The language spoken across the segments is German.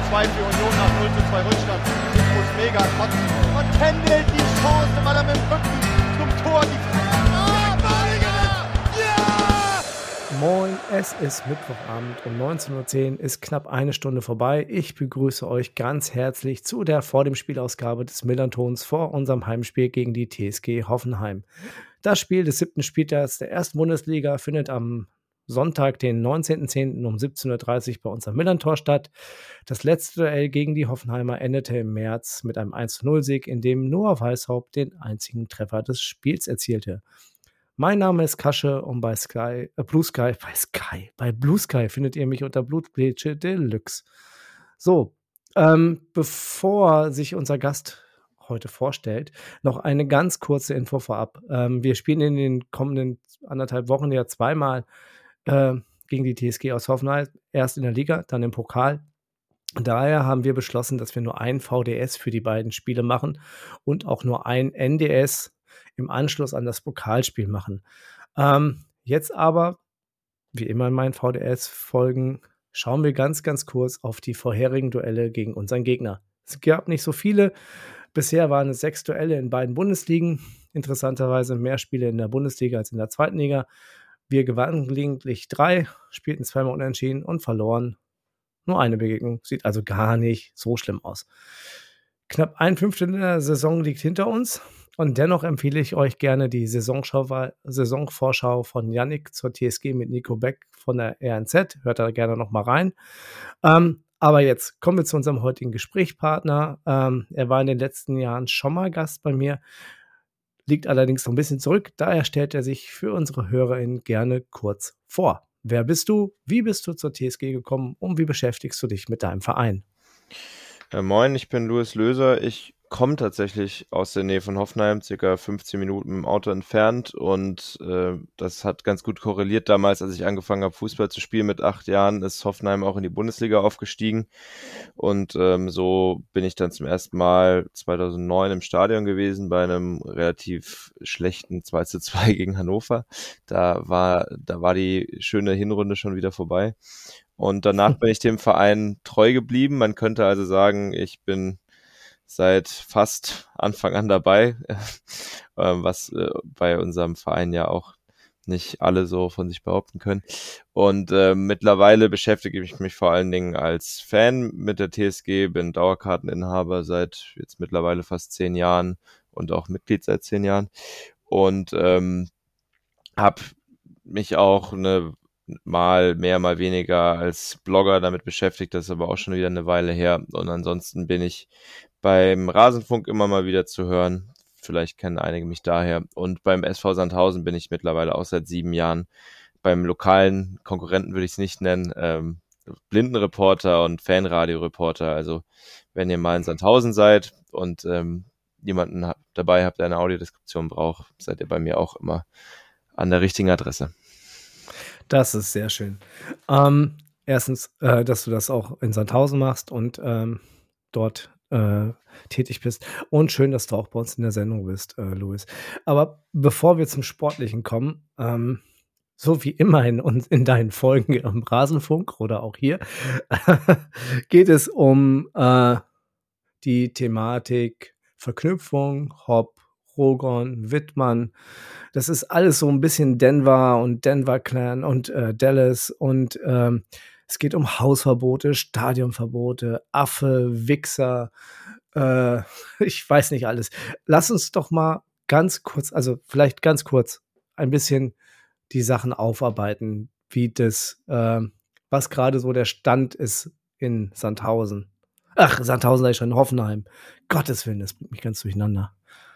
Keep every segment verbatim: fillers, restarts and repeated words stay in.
zwei für Union nach null zu zwei Rückstand. Ich muss mega kotzen. Und Kendall die Chance, weil er mit dem Rücken zum Tor die Ah, ja! Moin, es ist Mittwochabend um neunzehn Uhr zehn, ist knapp eine Stunde vorbei. Ich begrüße euch ganz herzlich zu der vor dem Spielausgabe des Millern-Tons vor unserem Heimspiel gegen die T S G Hoffenheim. Das Spiel des siebten Spieltags der ersten Bundesliga findet am Sonntag, den neunzehnten zehnten um siebzehn Uhr dreißig bei uns am Millern-Tor statt. Das letzte Duell gegen die Hoffenheimer endete im März mit einem eins zu null Sieg, in dem Noah Weishaupt den einzigen Treffer des Spiels erzielte. Mein Name ist Kasche und bei Sky, äh, Blue Sky, bei Sky, bei Blue Sky findet ihr mich unter Blutgrätsche Deluxe. So, ähm, bevor sich unser Gast heute vorstellt, noch eine ganz kurze Info vorab. Ähm, wir spielen in den kommenden anderthalb Wochen ja zweimal äh, gegen die T S G aus Hoffenheim, erst in der Liga, dann im Pokal. Daher haben wir beschlossen, dass wir nur ein V D S für die beiden Spiele machen und auch nur ein N D S im Anschluss an das Pokalspiel machen. Ähm, jetzt aber, wie immer in meinen V D S-Folgen, schauen wir ganz, ganz kurz auf die vorherigen Duelle gegen unseren Gegner. Es gab nicht so viele. Bisher waren es sechs Duelle in beiden Bundesligen. Interessanterweise mehr Spiele in der Bundesliga als in der zweiten Liga. Wir gewannen gelegentlich drei, spielten zweimal unentschieden und verloren nur eine Begegnung. Sieht also gar nicht so schlimm aus. Knapp ein Fünftel der Saison liegt hinter uns. Und dennoch empfehle ich euch gerne die Saisonschau, Saisonvorschau von Yannick zur T S G mit Nico Beck von der R N Z. Hört da gerne noch mal rein. Ähm, aber jetzt kommen wir zu unserem heutigen Gesprächspartner. Ähm, er war in den letzten Jahren schon mal Gast bei mir, liegt allerdings noch ein bisschen zurück. Daher stellt er sich für unsere HörerInnen gerne kurz vor. Wer bist du? Wie bist du zur T S G gekommen? Und wie beschäftigst du dich mit deinem Verein? Ja, moin, ich bin Louis Löser. Ich komme tatsächlich aus der Nähe von Hoffenheim, circa fünfzehn Minuten mit dem Auto entfernt, und äh, das hat ganz gut korreliert. Damals, als ich angefangen habe, Fußball zu spielen mit acht Jahren, ist Hoffenheim auch in die Bundesliga aufgestiegen, und ähm, so bin ich dann zum ersten Mal zweitausendneun im Stadion gewesen bei einem relativ schlechten zwei zu zwei gegen Hannover. Da war, da war die schöne Hinrunde schon wieder vorbei. Und danach bin ich dem Verein treu geblieben. Man könnte also sagen, ich bin seit fast Anfang an dabei, was bei unserem Verein ja auch nicht alle so von sich behaupten können. Und äh, mittlerweile beschäftige ich mich vor allen Dingen als Fan mit der T S G, bin Dauerkarteninhaber seit jetzt mittlerweile fast zehn Jahren und auch Mitglied seit zehn Jahren. Und ähm, habe mich auch eine mal mehr, mal weniger als Blogger damit beschäftigt, das ist aber auch schon wieder eine Weile her. Und ansonsten bin ich beim Rasenfunk immer mal wieder zu hören. Vielleicht kennen einige mich daher. Und beim S V Sandhausen bin ich mittlerweile auch seit sieben Jahren. Beim lokalen Konkurrenten würde ich es nicht nennen. Ähm, Blindenreporter und Fanradioreporter. Also wenn ihr mal in Sandhausen seid und ähm, jemanden hab, dabei habt, der eine Audiodeskription braucht, seid ihr bei mir auch immer an der richtigen Adresse. Das ist sehr schön. Ähm, erstens, äh, dass du das auch in Sandhausen machst und ähm, dort äh, tätig bist. Und schön, dass du auch bei uns in der Sendung bist, äh, Louis. Aber bevor wir zum Sportlichen kommen, ähm, so wie immer in, in deinen Folgen im Rasenfunk oder auch hier, geht es um äh, die Thematik Verknüpfung, Hopp, Rogon, Wittmann. Das ist alles so ein bisschen Denver und Denver Clan und äh, Dallas, und ähm, es geht um Hausverbote, Stadionverbote, Affe, Wichser, äh, ich weiß nicht alles. Lass uns doch mal ganz kurz, also vielleicht ganz kurz ein bisschen die Sachen aufarbeiten, wie das, äh, was gerade so der Stand ist in Sandhausen. Ach, Sandhausen sei schon in Hoffenheim. Gottes Willen, das bringt mich ganz durcheinander.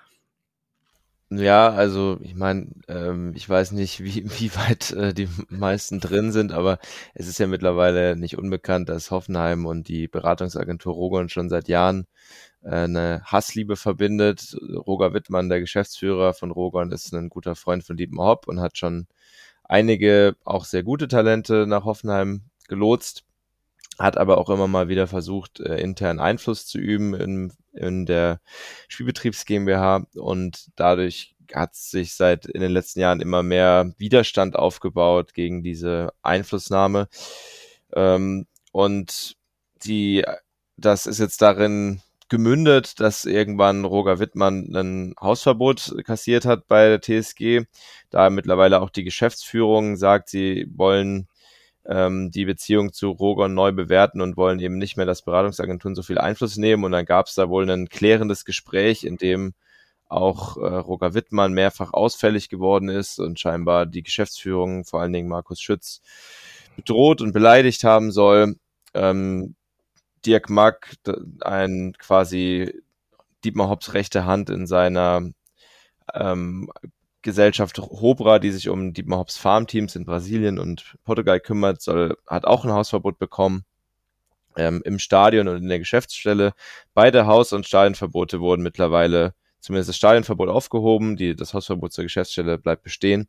Ja, also ich meine, ähm, ich weiß nicht, wie, wie weit äh, die meisten drin sind, aber es ist ja mittlerweile nicht unbekannt, dass Hoffenheim und die Beratungsagentur Rogon schon seit Jahren äh, eine Hassliebe verbindet. Roger Wittmann, der Geschäftsführer von Rogon, ist ein guter Freund von Dietmar Hopp und hat schon einige auch sehr gute Talente nach Hoffenheim gelotst, hat aber auch immer mal wieder versucht, äh, intern Einfluss zu üben in, in der Spielbetriebs GmbH, und dadurch hat sich seit in den letzten Jahren immer mehr Widerstand aufgebaut gegen diese Einflussnahme. Ähm, und die das ist jetzt darin gemündet, dass irgendwann Roger Wittmann ein Hausverbot kassiert hat bei der T S G, da mittlerweile auch die Geschäftsführung sagt, sie wollen ähm, die Beziehung zu Roger neu bewerten und wollen eben nicht mehr, dass Beratungsagenturen so viel Einfluss nehmen. Und dann gab es da wohl ein klärendes Gespräch, in dem auch äh, Roger Wittmann mehrfach ausfällig geworden ist und scheinbar die Geschäftsführung, vor allen Dingen Markus Schütz, bedroht und beleidigt haben soll. Ähm, Dirk Mack, ein quasi Dietmar Hopps rechte Hand in seiner ähm, Gesellschaft Hobra, die sich um Dietmar Hopps Farmteams in Brasilien und Portugal kümmert, soll, hat auch ein Hausverbot bekommen ähm, im Stadion und in der Geschäftsstelle. Beide Haus- und Stadionverbote wurden mittlerweile, zumindest das Stadionverbot aufgehoben, die, das Hausverbot zur Geschäftsstelle bleibt bestehen.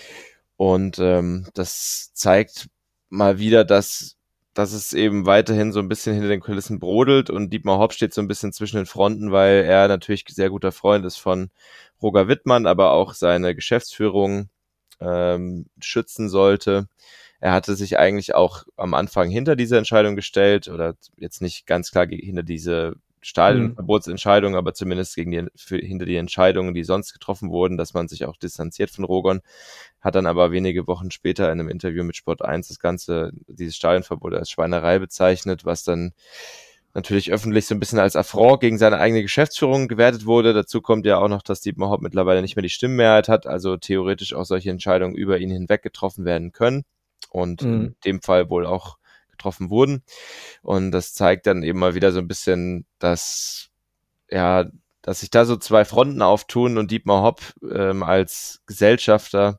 Und ähm, das zeigt mal wieder, dass dass es eben weiterhin so ein bisschen hinter den Kulissen brodelt und Dietmar Hopp steht so ein bisschen zwischen den Fronten, weil er natürlich sehr guter Freund ist von Roger Wittmann, aber auch seine Geschäftsführung ähm, schützen sollte. Er hatte sich eigentlich auch am Anfang hinter diese Entscheidung gestellt oder jetzt nicht ganz klar hinter diese Stadionverbotsentscheidung, aber zumindest gegen die, für, hinter die Entscheidungen, die sonst getroffen wurden, dass man sich auch distanziert von Rogon, hat dann aber wenige Wochen später in einem Interview mit Sport eins das Ganze, dieses Stadionverbot als Schweinerei bezeichnet, was dann natürlich öffentlich so ein bisschen als Affront gegen seine eigene Geschäftsführung gewertet wurde. Dazu kommt ja auch noch, dass Dietmar Hopp mittlerweile nicht mehr die Stimmenmehrheit hat, also theoretisch auch solche Entscheidungen über ihn hinweg getroffen werden können und mhm. in dem Fall wohl auch getroffen wurden. Und das zeigt dann eben mal wieder so ein bisschen, dass, ja, dass sich da so zwei Fronten auftun und Dietmar Hopp ähm, als Gesellschafter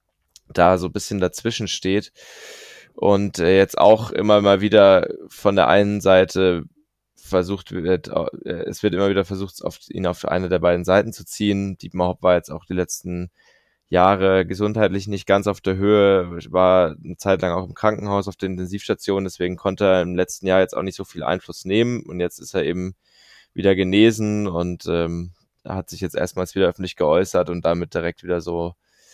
da so ein bisschen dazwischen steht und äh, jetzt auch immer mal wieder von der einen Seite versucht wird, äh, es wird immer wieder versucht, auf, ihn auf eine der beiden Seiten zu ziehen. Dietmar Hopp war jetzt auch die letzten Jahre gesundheitlich nicht ganz auf der Höhe, war eine Zeit lang auch im Krankenhaus auf der Intensivstation, deswegen konnte er im letzten Jahr jetzt auch nicht so viel Einfluss nehmen und jetzt ist er eben wieder genesen und ähm, hat sich jetzt erstmals wieder öffentlich geäußert und damit direkt wieder so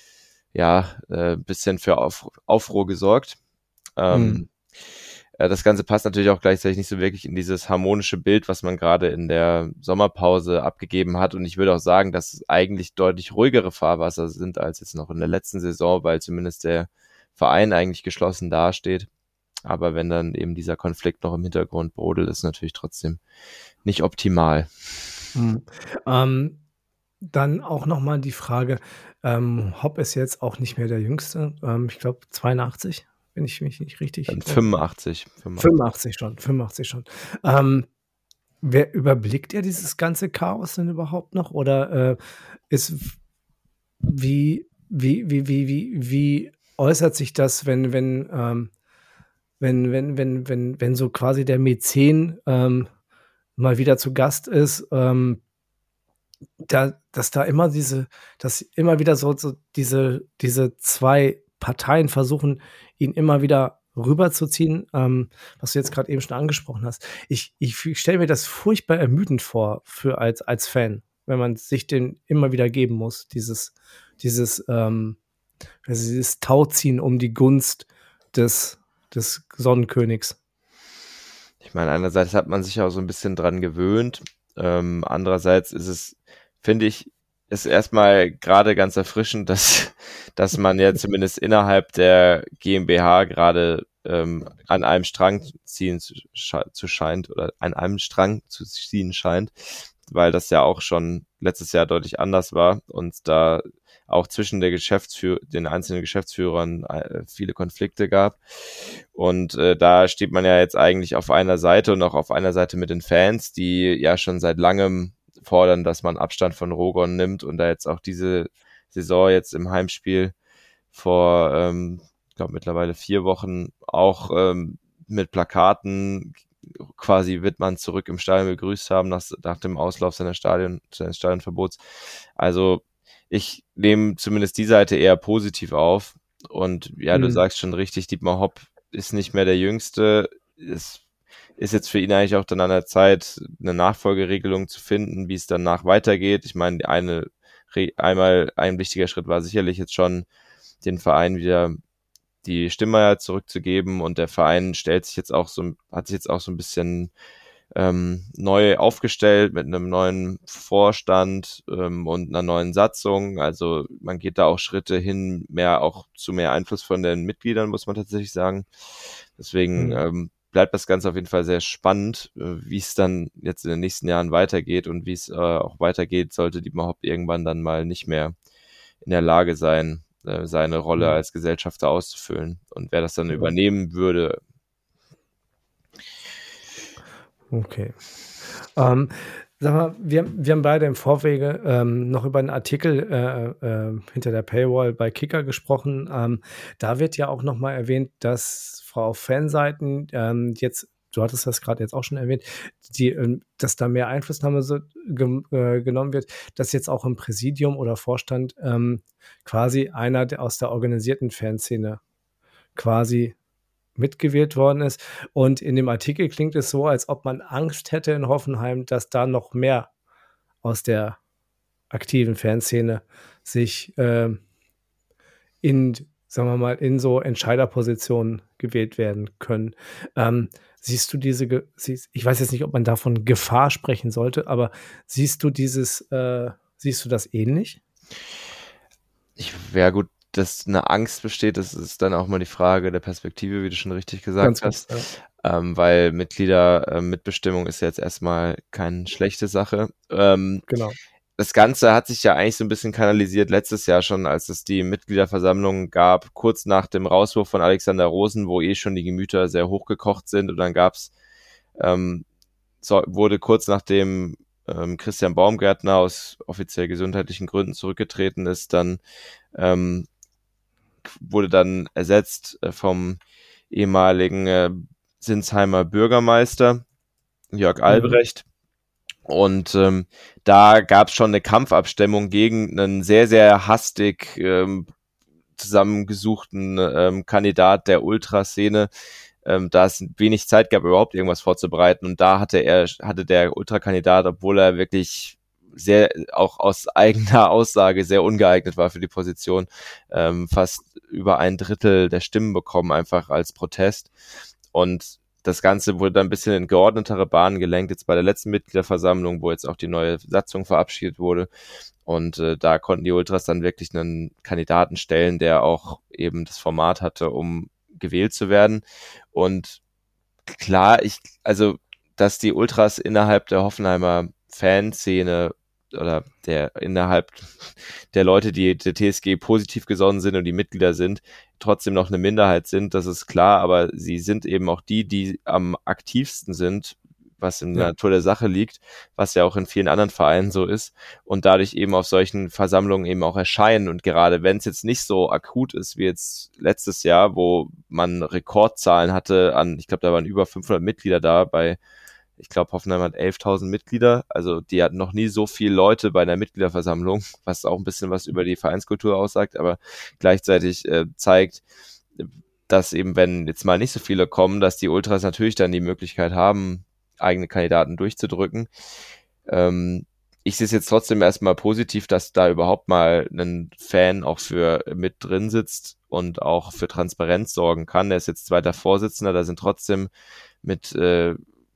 ja, äh, bisschen für Auf, Aufruhr gesorgt. Ähm, mhm. äh, das Ganze passt natürlich auch gleichzeitig nicht so wirklich in dieses harmonische Bild, was man gerade in der Sommerpause abgegeben hat. Und ich würde auch sagen, dass es eigentlich deutlich ruhigere Fahrwasser sind als jetzt noch in der letzten Saison, weil zumindest der Verein eigentlich geschlossen dasteht. Aber wenn dann eben dieser Konflikt noch im Hintergrund brodelt, ist natürlich trotzdem nicht optimal. Mhm. Ähm, dann auch nochmal die Frage, ähm, Hopp ist jetzt auch nicht mehr der Jüngste, ähm, ich glaube zweiundachtzig, wenn ich mich nicht richtig... Dann fünfundachtzig. fünfundachtzig schon, fünfundachtzig schon. Ähm, wer überblickt ja dieses ganze Chaos denn überhaupt noch? Oder äh, ist wie, wie, wie, wie, wie, wie äußert sich das, wenn, wenn, ähm, wenn, wenn, wenn, wenn, wenn so quasi der Mäzen ähm, mal wieder zu Gast ist, ähm, da, dass da immer diese, dass immer wieder so, so diese, diese zwei Parteien versuchen, ihn immer wieder rüberzuziehen, ähm, was du jetzt gerade eben schon angesprochen hast. Ich, ich, ich stelle mir das furchtbar ermüdend vor für als, als Fan, wenn man sich den immer wieder geben muss, dieses, dieses, ähm, also dieses Tauziehen um die Gunst des, des Sonnenkönigs. Ich meine, einerseits hat man sich auch so ein bisschen dran gewöhnt, ähm, andererseits ist es, finde ich, ist erstmal gerade ganz erfrischend, dass, dass man ja zumindest innerhalb der GmbH gerade ähm, an einem Strang ziehen zu, zu scheint oder an einem Strang zu ziehen scheint, weil das ja auch schon letztes Jahr deutlich anders war und da auch zwischen der Geschäftsführ- den einzelnen Geschäftsführern äh, viele Konflikte gab. Und äh, da steht man ja jetzt eigentlich auf einer Seite und auch auf einer Seite mit den Fans, die ja schon seit langem fordern, dass man Abstand von Rogon nimmt und da jetzt auch diese Saison jetzt im Heimspiel vor, ähm, ich glaube mittlerweile vier Wochen auch ähm, mit Plakaten quasi Wittmann zurück im Stadion begrüßt haben nach, nach dem Auslauf seiner Stadion, seines Stadionverbots. Also ich nehme zumindest die Seite eher positiv auf und ja, mhm. du sagst schon richtig, Dietmar Hopp ist nicht mehr der Jüngste, ist ist jetzt für ihn eigentlich auch dann an der Zeit, eine Nachfolgeregelung zu finden, wie es danach weitergeht. Ich meine, eine, einmal ein wichtiger Schritt war sicherlich jetzt schon, den Verein wieder die Stimme zurückzugeben und der Verein stellt sich jetzt auch so, hat sich jetzt auch so ein bisschen ähm, neu aufgestellt mit einem neuen Vorstand ähm, und einer neuen Satzung. Also man geht da auch Schritte hin, mehr auch zu mehr Einfluss von den Mitgliedern, muss man tatsächlich sagen. Deswegen Mhm. ähm, bleibt das Ganze auf jeden Fall sehr spannend, äh, wie es dann jetzt in den nächsten Jahren weitergeht und wie es äh, auch weitergeht, sollte die überhaupt irgendwann dann mal nicht mehr in der Lage sein, äh, seine Rolle Mhm. als Gesellschafter auszufüllen. Und wer das dann Ja. übernehmen würde. Okay. Ähm, sag mal, wir, wir haben beide im Vorwege ähm, noch über einen Artikel äh, äh, hinter der Paywall bei Kicker gesprochen. Ähm, da wird ja auch nochmal erwähnt, dass Frau auf Fanseiten ähm, jetzt, du hattest das gerade jetzt auch schon erwähnt, die, ähm, dass da mehr Einflussnahme so, ge äh, genommen wird, dass jetzt auch im Präsidium oder Vorstand ähm, quasi einer der, aus der organisierten Fanszene quasi mitgewählt worden ist. Und in dem Artikel klingt es so, als ob man Angst hätte in Hoffenheim, dass da noch mehr aus der aktiven Fanszene sich ähm, in, sagen wir mal, in so Entscheiderpositionen gewählt werden können. Ähm, siehst du diese, Ge siehst, ich weiß jetzt nicht, ob man davon Gefahr sprechen sollte, aber siehst du dieses, äh, siehst du das ähnlich? Ich wäre gut, dass eine Angst besteht, das ist dann auch mal die Frage der Perspektive, wie du schon richtig gesagt Ganz hast, kurz, ähm, weil Mitglieder äh, Mitbestimmung ist ja jetzt erstmal keine schlechte Sache. Ähm, genau. das Ganze hat sich ja eigentlich so ein bisschen kanalisiert letztes Jahr schon, als es die Mitgliederversammlung gab, kurz nach dem Rauswurf von Alexander Rosen, wo eh schon die Gemüter sehr hochgekocht sind. Und dann gab's, ähm, so, wurde kurz nachdem ähm, Christian Baumgärtner aus offiziell gesundheitlichen Gründen zurückgetreten ist, dann ähm, wurde dann ersetzt äh, vom ehemaligen äh, Sinsheimer Bürgermeister Jörg Albrecht. Und ähm, da gab es schon eine Kampfabstimmung gegen einen sehr, sehr hastig ähm, zusammengesuchten ähm, Kandidat der Ultraszene. Ähm, da es wenig Zeit gab, überhaupt irgendwas vorzubereiten. Und da hatte er, hatte der Ultrakandidat, obwohl er wirklich sehr, auch aus eigener Aussage sehr ungeeignet war für die Position, ähm, fast über ein Drittel der Stimmen bekommen, einfach als Protest. Und das Ganze wurde dann ein bisschen in geordnetere Bahnen gelenkt, jetzt bei der letzten Mitgliederversammlung, wo jetzt auch die neue Satzung verabschiedet wurde. Und äh, da konnten die Ultras dann wirklich einen Kandidaten stellen, der auch eben das Format hatte, um gewählt zu werden. Und klar, ich, also, dass die Ultras innerhalb der Hoffenheimer Fanszene oder der innerhalb der Leute, die der T S G positiv gesonnen sind und die Mitglieder sind, trotzdem noch eine Minderheit sind, das ist klar, aber sie sind eben auch die, die am aktivsten sind, was in der Ja. Natur der Sache liegt, was ja auch in vielen anderen Vereinen so ist und dadurch eben auf solchen Versammlungen eben auch erscheinen. Und gerade wenn es jetzt nicht so akut ist wie jetzt letztes Jahr, wo man Rekordzahlen hatte an, ich glaube, da waren über fünfhundert Mitglieder da bei, ich glaube, Hoffenheim hat elftausend Mitglieder, also die hatten noch nie so viele Leute bei einer Mitgliederversammlung, was auch ein bisschen was über die Vereinskultur aussagt, aber gleichzeitig äh, zeigt, dass eben, wenn jetzt mal nicht so viele kommen, dass die Ultras natürlich dann die Möglichkeit haben, eigene Kandidaten durchzudrücken. Ähm, ich sehe es jetzt trotzdem erstmal positiv, dass da überhaupt mal ein Fan auch für mit drin sitzt und auch für Transparenz sorgen kann. Er ist jetzt zweiter Vorsitzender, da sind trotzdem mit, äh,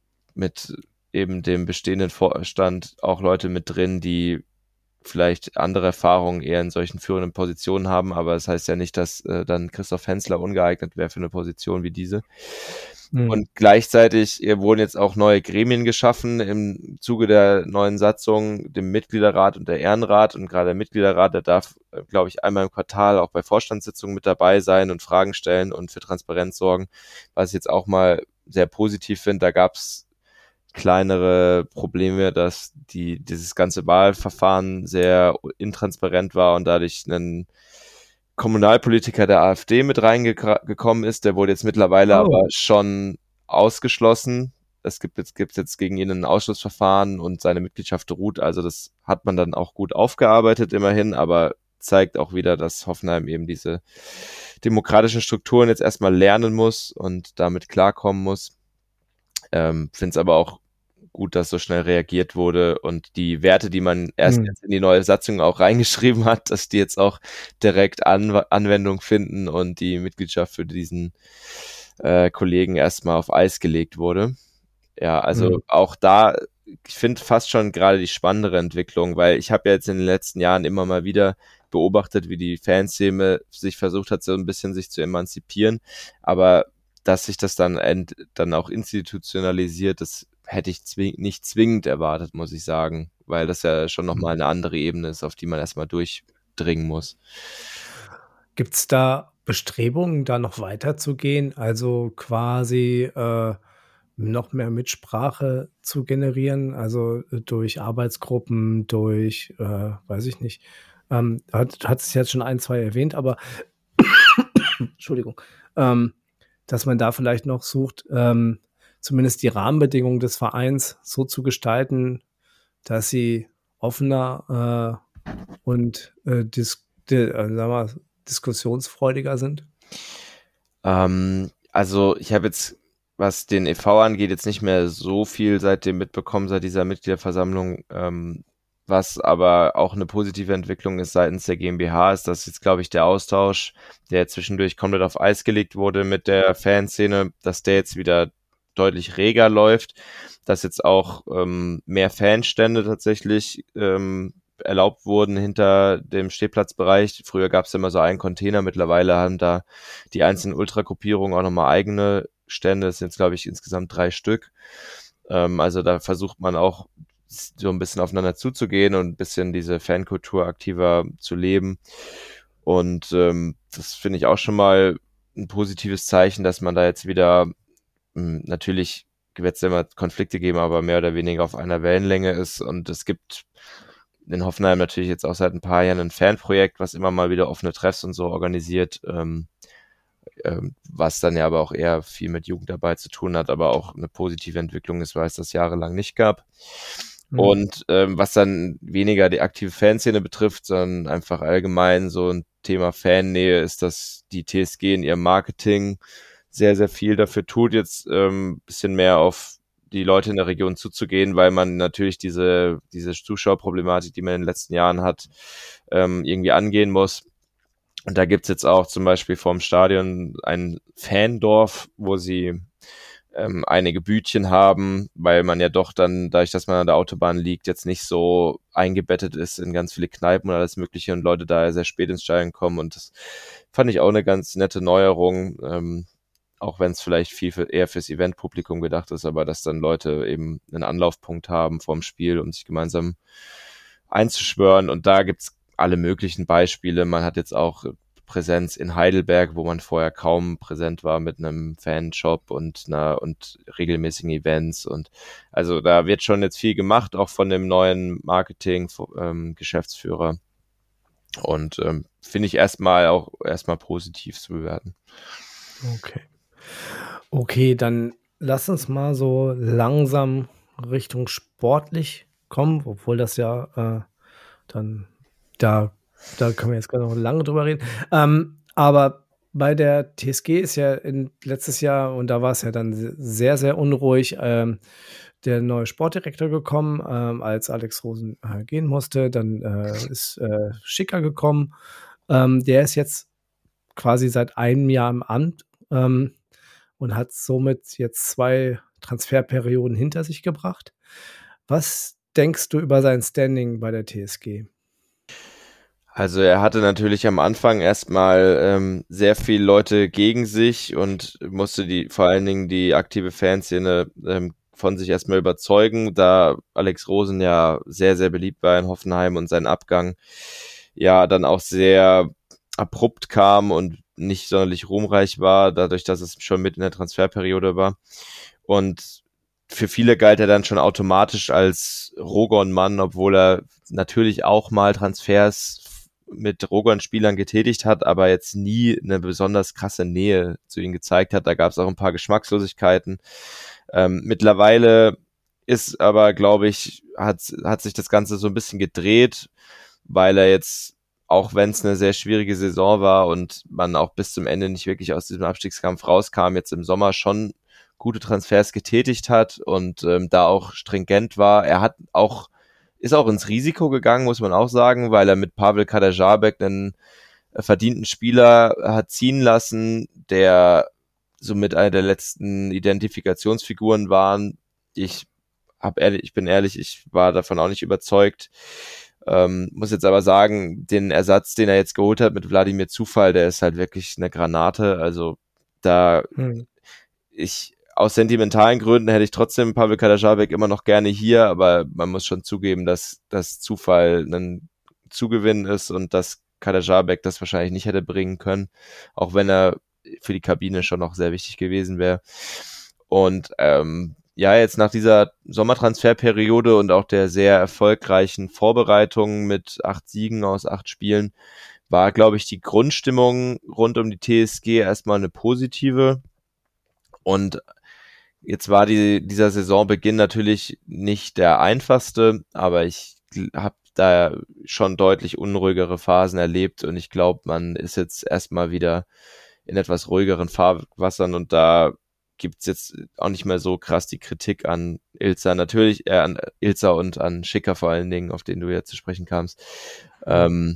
mit eben dem bestehenden Vorstand auch Leute mit drin, die vielleicht andere Erfahrungen eher in solchen führenden Positionen haben, aber das heißt ja nicht, dass äh, dann Christoph Hensler ungeeignet wäre für eine Position wie diese. Mhm. Und gleichzeitig äh, wurden jetzt auch neue Gremien geschaffen im Zuge der neuen Satzung, dem Mitgliederrat und der Ehrenrat. Und gerade der Mitgliederrat, der darf, äh, glaube ich, einmal im Quartal auch bei Vorstandssitzungen mit dabei sein und Fragen stellen und für Transparenz sorgen, was ich jetzt auch mal sehr positiv finde. Da gab es kleinere Probleme, dass die dieses ganze Wahlverfahren sehr intransparent war und dadurch ein Kommunalpolitiker der AfD mit reingekommen ist. Der wurde jetzt mittlerweile Oh. aber schon ausgeschlossen. Es gibt jetzt, gibt jetzt gegen ihn ein Ausschlussverfahren und seine Mitgliedschaft ruht. Also das hat man dann auch gut aufgearbeitet immerhin, aber zeigt auch wieder, dass Hoffenheim eben diese demokratischen Strukturen jetzt erstmal lernen muss und damit klarkommen muss. Ähm, finde es aber auch gut, dass so schnell reagiert wurde und die Werte, die man erst Mhm. jetzt in die neue Satzung auch reingeschrieben hat, dass die jetzt auch direkt An Anwendung finden und die Mitgliedschaft für diesen äh, Kollegen erstmal auf Eis gelegt wurde. Ja, also Mhm. auch da, ich finde fast schon gerade die spannendere Entwicklung, weil ich habe ja jetzt in den letzten Jahren immer mal wieder beobachtet, wie die Fanszene sich versucht hat, so ein bisschen sich zu emanzipieren, aber dass sich das dann ent, dann auch institutionalisiert, das hätte ich zwing, nicht zwingend erwartet, muss ich sagen, weil das ja schon nochmal eine andere Ebene ist, auf die man erstmal durchdringen muss. Gibt es da Bestrebungen, da noch weiterzugehen? Also quasi äh, noch mehr Mitsprache zu generieren, also äh, durch Arbeitsgruppen, durch, äh, weiß ich nicht, ähm, hat, hat es jetzt schon ein, zwei erwähnt, aber Entschuldigung, ähm, dass man da vielleicht noch sucht, ähm, zumindest die Rahmenbedingungen des Vereins so zu gestalten, dass sie offener äh, und äh, dis di äh, sagen wir mal, diskussionsfreudiger sind? Ähm, also ich habe jetzt, was den e V angeht, jetzt nicht mehr so viel seitdem mitbekommen, seit dieser Mitgliederversammlung. Ähm, was aber auch eine positive Entwicklung ist seitens der GmbH, ist, dass jetzt, glaube ich, der Austausch, der zwischendurch komplett auf Eis gelegt wurde mit der Fanszene, dass der jetzt wieder deutlich reger läuft, dass jetzt auch ähm, mehr Fanstände tatsächlich ähm, erlaubt wurden hinter dem Stehplatzbereich. Früher gab es immer so einen Container, mittlerweile haben da die einzelnen Ultragruppierungen auch nochmal eigene Stände. Es sind jetzt, glaube ich, insgesamt drei Stück. Ähm, also da versucht man auch so ein bisschen aufeinander zuzugehen und ein bisschen diese Fankultur aktiver zu leben. Und ähm, das finde ich auch schon mal ein positives Zeichen, dass man da jetzt wieder mh, natürlich wird es immer Konflikte geben, aber mehr oder weniger auf einer Wellenlänge ist. Und es gibt in Hoffenheim natürlich jetzt auch seit ein paar Jahren ein Fanprojekt, was immer mal wieder offene Treffs und so organisiert, ähm, ähm, was dann ja aber auch eher viel mit Jugendarbeit zu tun hat, aber auch eine positive Entwicklung ist, weil es das jahrelang nicht gab. Mhm. Und ähm, was dann weniger die aktive Fanszene betrifft, sondern einfach allgemein so ein Thema Fannähe ist, dass die T S G in ihrem Marketing sehr, sehr viel dafür tut, jetzt ähm, bisschen mehr auf die Leute in der Region zuzugehen, weil man natürlich diese, diese Zuschauerproblematik, die man in den letzten Jahren hat, ähm, irgendwie angehen muss. Und da gibt's jetzt auch zum Beispiel vorm Stadion ein Fandorf, wo sie ähm, einige Bütchen haben, weil man ja doch dann, dadurch, dass man an der Autobahn liegt, jetzt nicht so eingebettet ist in ganz viele Kneipen und alles Mögliche und Leute da sehr spät ins Stadion kommen. Und das fand ich auch eine ganz nette Neuerung, ähm, auch wenn es vielleicht viel für, eher fürs Eventpublikum gedacht ist, aber dass dann Leute eben einen Anlaufpunkt haben vorm Spiel, um sich gemeinsam einzuschwören. Und da gibt's alle möglichen Beispiele. Man hat jetzt auch Präsenz in Heidelberg, wo man vorher kaum präsent war mit einem Fanshop und einer und regelmäßigen Events. Und also da wird schon jetzt viel gemacht, auch von dem neuen Marketing-Geschäftsführer. Und ähm, finde ich erstmal auch erstmal positiv zu bewerten. Okay. Okay, dann lass uns mal so langsam Richtung sportlich kommen, obwohl das ja äh, dann da da können wir jetzt gar noch lange drüber reden. Ähm, aber bei der T S G ist ja in letztes Jahr, und da war es ja dann se sehr, sehr unruhig, ähm, der neue Sportdirektor gekommen, ähm, als Alex Rosen äh, gehen musste. Dann äh, ist äh, Schicker gekommen. Ähm, der ist jetzt quasi seit einem Jahr im Amt, ähm, und hat somit jetzt zwei Transferperioden hinter sich gebracht. Was denkst du über sein Standing bei der T S G? Also er hatte natürlich am Anfang erstmal ähm, sehr viele Leute gegen sich und musste die vor allen Dingen die aktive Fanszene ähm, von sich erstmal überzeugen, da Alex Rosen ja sehr, sehr beliebt war in Hoffenheim und sein Abgang ja dann auch sehr abrupt kam und nicht sonderlich ruhmreich war, dadurch, dass es schon mit in der Transferperiode war. Und für viele galt er dann schon automatisch als Rogon-Mann, obwohl er natürlich auch mal Transfers mit Rogon-Spielern getätigt hat, aber jetzt nie eine besonders krasse Nähe zu ihnen gezeigt hat. Da gab es auch ein paar Geschmackslosigkeiten. Ähm, mittlerweile ist aber, glaube ich, hat, hat sich das Ganze so ein bisschen gedreht, weil er jetzt, auch wenn es eine sehr schwierige Saison war und man auch bis zum Ende nicht wirklich aus diesem Abstiegskampf rauskam, jetzt im Sommer schon gute Transfers getätigt hat und ähm, da auch stringent war. Er hat auch ist auch ins Risiko gegangen, muss man auch sagen, weil er mit Pavel Kaderabek einen verdienten Spieler hat ziehen lassen, der somit einer der letzten Identifikationsfiguren waren ich hab ehrlich, ich bin ehrlich, ich war davon auch nicht überzeugt. Ähm, muss jetzt aber sagen, den Ersatz, den er jetzt geholt hat mit Wladimir Zufall, der ist halt wirklich eine Granate. Also da hm. ich aus sentimentalen Gründen hätte ich trotzdem Pavel Kaderabek immer noch gerne hier, aber man muss schon zugeben, dass das Zufall ein Zugewinn ist und dass Kaderabek das wahrscheinlich nicht hätte bringen können, auch wenn er für die Kabine schon noch sehr wichtig gewesen wäre. Und ähm, ja, jetzt nach dieser Sommertransferperiode und auch der sehr erfolgreichen Vorbereitung mit acht Siegen aus acht Spielen war, glaube ich, die Grundstimmung rund um die T S G erstmal eine positive. Und jetzt war die, dieser Saisonbeginn natürlich nicht der einfachste, aber ich habe da schon deutlich unruhigere Phasen erlebt und ich glaube, man ist jetzt erstmal wieder in etwas ruhigeren Fahrwassern und da gibt's jetzt auch nicht mehr so krass die Kritik an Ilzer, natürlich äh, an Ilzer und an Schicker vor allen Dingen, auf den du jetzt zu sprechen kamst. Ähm,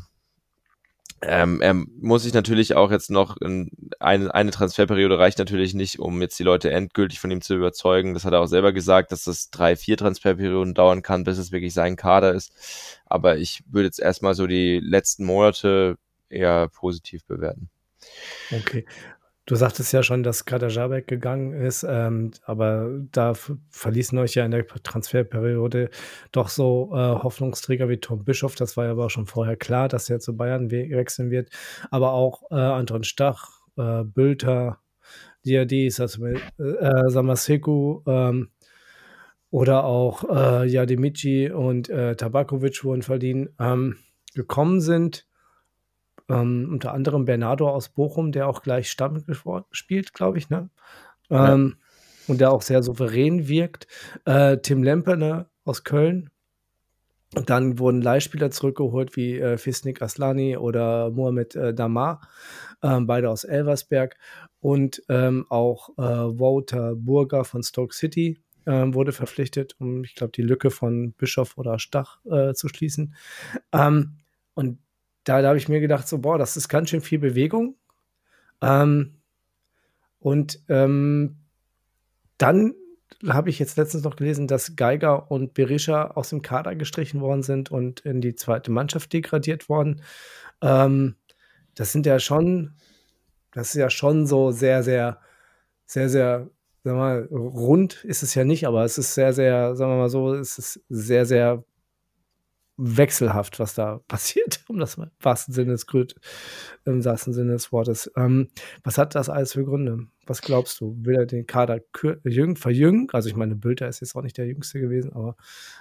ähm, er muss sich natürlich auch jetzt noch in eine, eine Transferperiode reicht natürlich nicht, um jetzt die Leute endgültig von ihm zu überzeugen. Das hat er auch selber gesagt, dass das drei, vier Transferperioden dauern kann, bis es wirklich sein Kader ist. Aber ich würde jetzt erstmal so die letzten Monate eher positiv bewerten. Okay. Du sagtest ja schon, dass Kaderabek gegangen ist, ähm, aber da f- verließen euch ja in der Transferperiode doch so äh, Hoffnungsträger wie Tom Bischoff. Das war ja aber auch schon vorher klar, dass er zu Bayern we- wechseln wird. Aber auch äh, Anton Stach, äh, Bülter, Diadis, also, äh, Samaseku ähm, oder auch äh, Yadimici und äh, Tabakovic wurden verliehen, ähm, gekommen sind. Ähm, unter anderem Bernardo aus Bochum, der auch gleich Stamm spielt, glaube ich, ne? Ja. Ähm, und der auch sehr souverän wirkt. Äh, Tim Lempene aus Köln. Und dann wurden Leihspieler zurückgeholt, wie äh, Fisnik Aslani oder Mohamed äh, Damar, ähm, beide aus Elversberg. Und ähm, auch äh, Wouter Burger von Stoke City ähm, wurde verpflichtet, um, ich glaube, die Lücke von Bischof oder Stach äh, zu schließen. Ähm, und da, da habe ich mir gedacht, so, boah, das ist ganz schön viel Bewegung. Ähm, und ähm, dann habe ich jetzt letztens noch gelesen, dass Geiger und Berisha aus dem Kader gestrichen worden sind und in die zweite Mannschaft degradiert worden. Ähm, das sind ja schon, das ist ja schon so sehr, sehr, sehr, sehr, sagen wir mal, rund ist es ja nicht, aber es ist sehr, sehr, sagen wir mal so, es ist sehr, sehr wechselhaft, was da passiert, um das mal im wahrsten Sinne des, im wahrsten Sinne des Wortes. Ähm, was hat das alles für Gründe? Was glaubst du? Will er den Kader jüng, verjüngen? Also ich meine, Bülter ist jetzt auch nicht der Jüngste gewesen, aber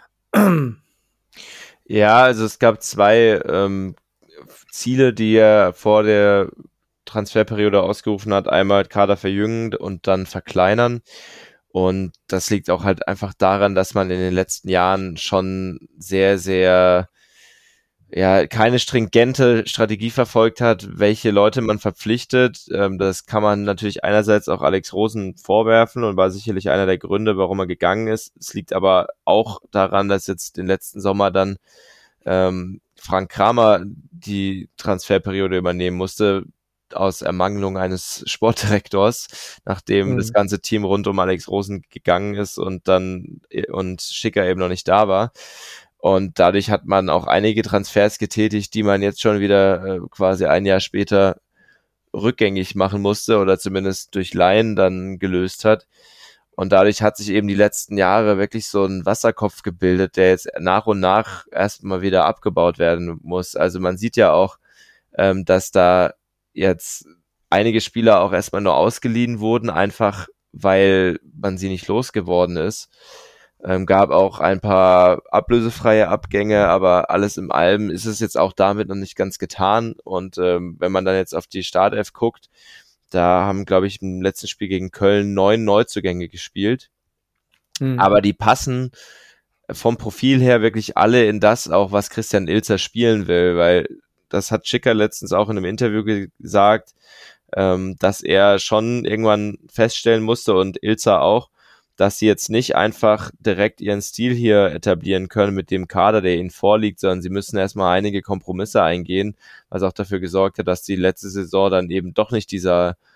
ja, also es gab zwei ähm, Ziele, die er vor der Transferperiode ausgerufen hat. Einmal Kader verjüngen und dann verkleinern. Und das liegt auch halt einfach daran, dass man in den letzten Jahren schon sehr, sehr, ja, keine stringente Strategie verfolgt hat, welche Leute man verpflichtet. Ähm, das kann man natürlich einerseits auch Alex Rosen vorwerfen und war sicherlich einer der Gründe, warum er gegangen ist. Es liegt aber auch daran, dass jetzt den letzten Sommer dann ähm, Frank Kramer die Transferperiode übernehmen musste, aus Ermangelung eines Sportdirektors, nachdem mhm. das ganze Team rund um Alex Rosen gegangen ist und dann und Schicker eben noch nicht da war. Und dadurch hat man auch einige Transfers getätigt, die man jetzt schon wieder äh, quasi ein Jahr später rückgängig machen musste oder zumindest durch Laien dann gelöst hat. Und dadurch hat sich eben die letzten Jahre wirklich so ein Wasserkopf gebildet, der jetzt nach und nach erstmal wieder abgebaut werden muss. Also man sieht ja auch, ähm, dass da jetzt einige Spieler auch erstmal nur ausgeliehen wurden, einfach weil man sie nicht losgeworden ist. Ähm, gab auch ein paar ablösefreie Abgänge, aber alles im Allem ist es jetzt auch damit noch nicht ganz getan. Und ähm, wenn man dann jetzt auf die Startelf guckt, da haben, glaube ich, im letzten Spiel gegen Köln neun Neuzugänge gespielt. Mhm. Aber die passen vom Profil her wirklich alle in das auch, was Christian Ilzer spielen will, weil das hat Schicker letztens auch in einem Interview gesagt, ähm, dass er schon irgendwann feststellen musste und Ilzer auch, dass sie jetzt nicht einfach direkt ihren Stil hier etablieren können mit dem Kader, der ihnen vorliegt, sondern sie müssen erstmal einige Kompromisse eingehen, was auch dafür gesorgt hat, dass die letzte Saison dann eben doch nicht dieser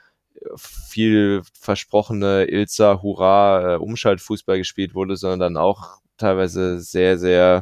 viel versprochene Ilzer, Hurra, äh, Umschaltfußball gespielt wurde, sondern dann auch teilweise sehr, sehr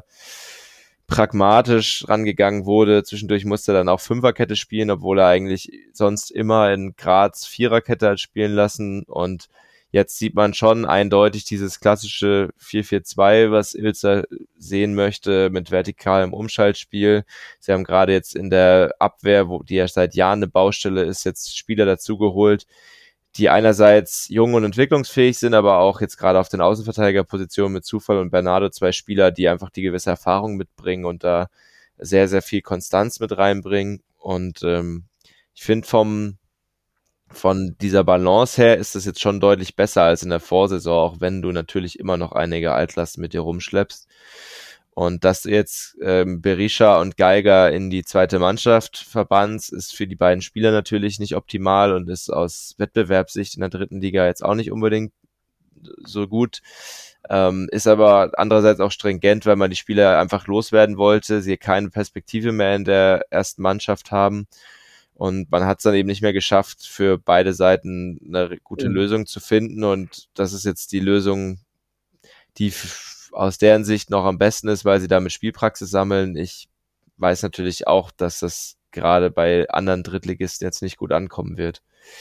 pragmatisch rangegangen wurde. Zwischendurch musste er dann auch Fünferkette spielen, obwohl er eigentlich sonst immer in Graz Viererkette hat spielen lassen. Und jetzt sieht man schon eindeutig dieses klassische vier vier zwei, was Ilzer sehen möchte, mit vertikalem Umschaltspiel. Sie haben gerade jetzt in der Abwehr, wo die ja seit Jahren eine Baustelle ist, jetzt Spieler dazugeholt, die einerseits jung und entwicklungsfähig sind, aber auch jetzt gerade auf den Außenverteidigerpositionen mit Zufall und Bernardo zwei Spieler, die einfach die gewisse Erfahrung mitbringen und da sehr, sehr viel Konstanz mit reinbringen. Und ähm, ich finde vom von dieser Balance her ist das jetzt schon deutlich besser als in der Vorsaison, auch wenn du natürlich immer noch einige Altlasten mit dir rumschleppst. Und dass du jetzt ähm, Berisha und Geiger in die zweite Mannschaft verbannst, ist für die beiden Spieler natürlich nicht optimal und ist aus Wettbewerbssicht in der dritten Liga jetzt auch nicht unbedingt so gut. Ähm, ist aber andererseits auch stringent, weil man die Spieler einfach loswerden wollte, sie keine Perspektive mehr in der ersten Mannschaft haben. Und man hat es dann eben nicht mehr geschafft, für beide Seiten eine gute mhm. Lösung zu finden. Und das ist jetzt die Lösung, die f- aus deren Sicht noch am besten ist, weil sie damit Spielpraxis sammeln. Ich weiß natürlich auch, dass das gerade bei anderen Drittligisten jetzt nicht gut ankommen wird.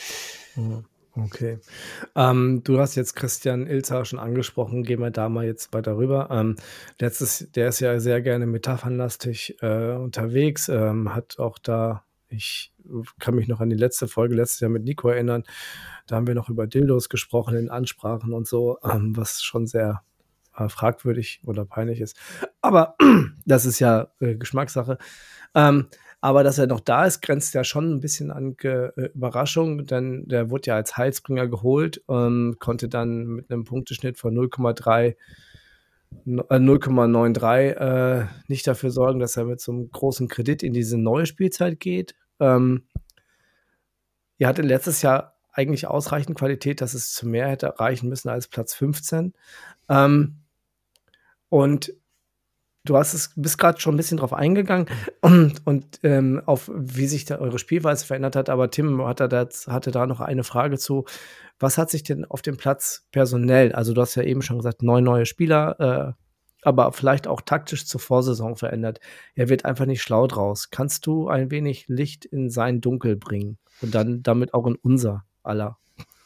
Okay. Ähm, du hast jetzt Christian Ilzer schon angesprochen, gehen wir da mal jetzt weiter rüber. Ähm, letztes, der ist ja sehr gerne metaphernlastig äh, unterwegs, ähm, hat auch da, ich kann mich noch an die letzte Folge letztes Jahr mit Nico erinnern, da haben wir noch über Dildos gesprochen in Ansprachen und so, ähm, was schon sehr äh, fragwürdig oder peinlich ist. Aber das ist ja äh, Geschmackssache. Ähm, aber dass er noch da ist, grenzt ja schon ein bisschen an Ge- äh, Überraschung, denn der wurde ja als Heilsbringer geholt, ähm, konnte dann mit einem Punkteschnitt von null Komma drei äh, null Komma neununddreißig äh, nicht dafür sorgen, dass er mit so einem großen Kredit in diese neue Spielzeit geht. Ähm, er hatte letztes Jahr eigentlich ausreichend Qualität, dass es zu mehr hätte reichen müssen als Platz fünfzehn. Ähm, und du hast es, bist gerade schon ein bisschen drauf eingegangen und, und ähm, auf wie sich da eure Spielweise verändert hat, aber Tim hatte da, hatte da noch eine Frage zu. Was hat sich denn auf dem Platz personell, also du hast ja eben schon gesagt, neun neue Spieler, äh, aber vielleicht auch taktisch zur Vorsaison verändert? Er wird einfach nicht schlau draus. Kannst du ein wenig Licht in sein Dunkel bringen und dann damit auch in unser aller?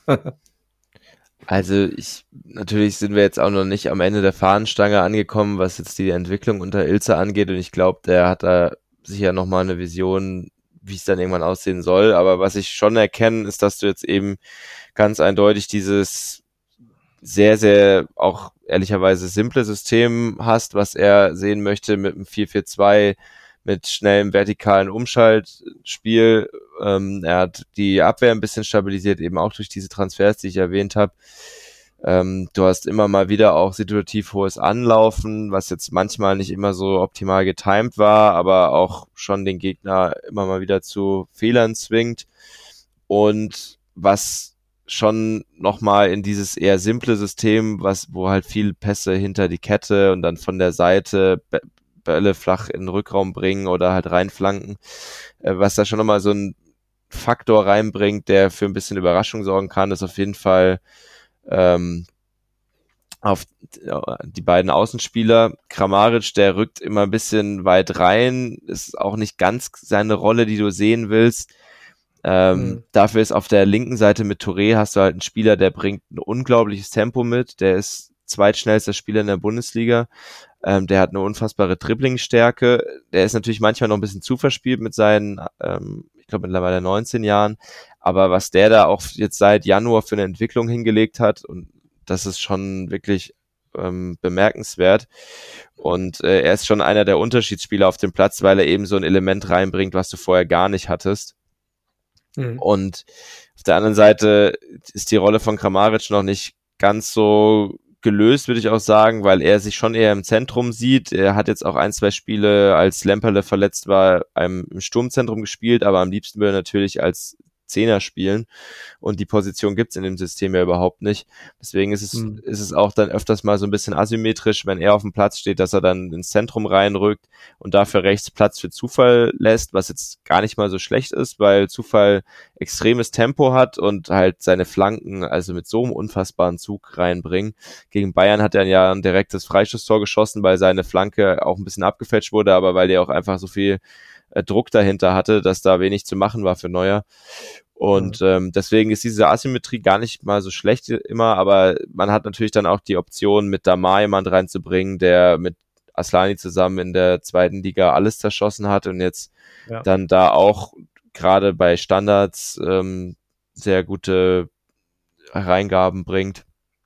Also ich, natürlich sind wir jetzt auch noch nicht am Ende der Fahnenstange angekommen, was jetzt die Entwicklung unter Ilzer angeht, und ich glaube, der hat da sicher nochmal eine Vision, wie es dann irgendwann aussehen soll, aber was ich schon erkenne, ist, dass du jetzt eben ganz eindeutig dieses sehr, sehr auch ehrlicherweise simple System hast, was er sehen möchte mit einem vier vier zwei, mit schnellem vertikalen Umschaltspiel. Ähm, er hat die Abwehr ein bisschen stabilisiert, eben auch durch diese Transfers, die ich erwähnt habe. Ähm, du hast immer mal wieder auch situativ hohes Anlaufen, was jetzt manchmal nicht immer so optimal getimed war, aber auch schon den Gegner immer mal wieder zu Fehlern zwingt. Und was schon nochmal in dieses eher simple System, was wo halt viel Pässe hinter die Kette und dann von der Seite Bälle flach in den Rückraum bringen oder halt reinflanken, äh, was da schon nochmal so ein Faktor reinbringt, der für ein bisschen Überraschung sorgen kann, ist auf jeden Fall ähm, auf die beiden Außenspieler. Kramaric, der rückt immer ein bisschen weit rein, ist auch nicht ganz seine Rolle, die du sehen willst. Ähm, mhm. Dafür ist auf der linken Seite mit Touré hast du halt einen Spieler, der bringt ein unglaubliches Tempo mit, der ist zweitschnellster Spieler in der Bundesliga. Ähm, der hat eine unfassbare Dribblingstärke. Der ist natürlich manchmal noch ein bisschen zu verspielt mit seinen, ähm, ich glaube mittlerweile neunzehn Jahren. Aber was der da auch jetzt seit Januar für eine Entwicklung hingelegt hat, und das ist schon wirklich ähm, bemerkenswert. Und äh, er ist schon einer der Unterschiedsspieler auf dem Platz, weil er eben so ein Element reinbringt, was du vorher gar nicht hattest. Mhm. Und auf der anderen Seite ist die Rolle von Kramaric noch nicht ganz so gelöst, würde ich auch sagen, weil er sich schon eher im Zentrum sieht. Er hat jetzt auch ein, zwei Spiele, als Lemperle verletzt war, im Sturmzentrum gespielt, aber am liebsten würde er natürlich als Zehner spielen und die Position gibt's in dem System ja überhaupt nicht. Deswegen ist es, Mhm. ist es auch dann öfters mal so ein bisschen asymmetrisch, wenn er auf dem Platz steht, dass er dann ins Zentrum reinrückt und dafür rechts Platz für Zufall lässt, was jetzt gar nicht mal so schlecht ist, weil Zufall extremes Tempo hat und halt seine Flanken also mit so einem unfassbaren Zug reinbringen. Gegen Bayern hat er ja ein direktes Freischusstor geschossen, weil seine Flanke auch ein bisschen abgefälscht wurde, aber weil er auch einfach so viel äh, Druck dahinter hatte, dass da wenig zu machen war für Neuer. Und ähm, deswegen ist diese Asymmetrie gar nicht mal so schlecht immer, aber man hat natürlich dann auch die Option, mit Damar jemand reinzubringen, der mit Aslani zusammen in der zweiten Liga alles zerschossen hat und jetzt Ja. dann da auch gerade bei Standards ähm, sehr gute Reingaben bringt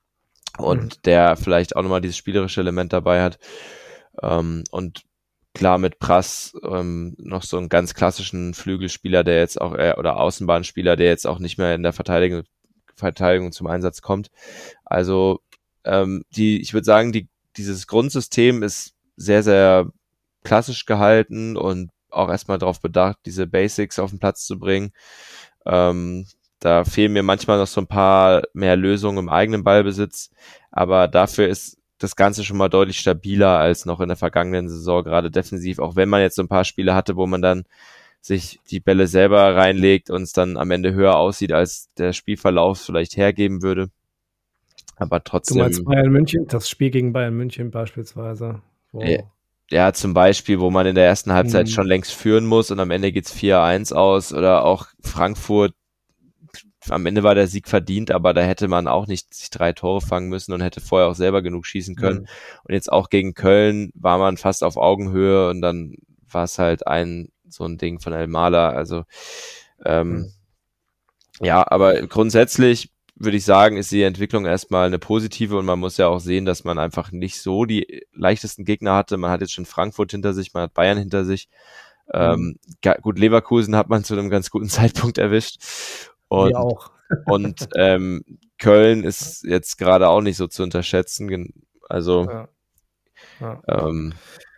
und Mhm. der vielleicht auch nochmal dieses spielerische Element dabei hat. Ähm, und klar mit Prass ähm, noch so einen ganz klassischen Flügelspieler, der jetzt auch, äh, oder Außenbahnspieler, der jetzt auch nicht mehr in der Verteidigung, Verteidigung zum Einsatz kommt. Also ähm, die, ich würde sagen, die, dieses Grundsystem ist sehr, sehr klassisch gehalten und auch erstmal darauf bedacht, diese Basics auf den Platz zu bringen. Ähm, da fehlen mir manchmal noch so ein paar mehr Lösungen im eigenen Ballbesitz, aber dafür ist das Ganze schon mal deutlich stabiler als noch in der vergangenen Saison, gerade defensiv, auch wenn man jetzt so ein paar Spiele hatte, wo man dann sich die Bälle selber reinlegt und es dann am Ende höher aussieht, als der Spielverlauf vielleicht hergeben würde. Aber Du trotzdem. meinst Bayern München, das Spiel gegen Bayern München beispielsweise, wo Ja, ja, zum Beispiel, wo man in der ersten Halbzeit Mhm. schon längst führen muss und am Ende geht's vier eins aus oder auch Frankfurt. Am Ende war der Sieg verdient, aber da hätte man auch nicht sich drei Tore fangen müssen und hätte vorher auch selber genug schießen können. Mhm. Und jetzt auch gegen Köln war man fast auf Augenhöhe und dann war es halt ein so ein Ding von Elmala. Also ähm, Mhm. ja, aber grundsätzlich würde ich sagen, ist die Entwicklung erstmal eine positive und man muss ja auch sehen, dass man einfach nicht so die leichtesten Gegner hatte. Man hat jetzt schon Frankfurt hinter sich, man hat Bayern hinter sich. Ähm, ga- gut, Leverkusen hat man zu einem ganz guten Zeitpunkt erwischt. Wir Und, auch. und ähm, Köln ist jetzt gerade auch nicht so zu unterschätzen. Gen- Also, Ja. Ja. ähm,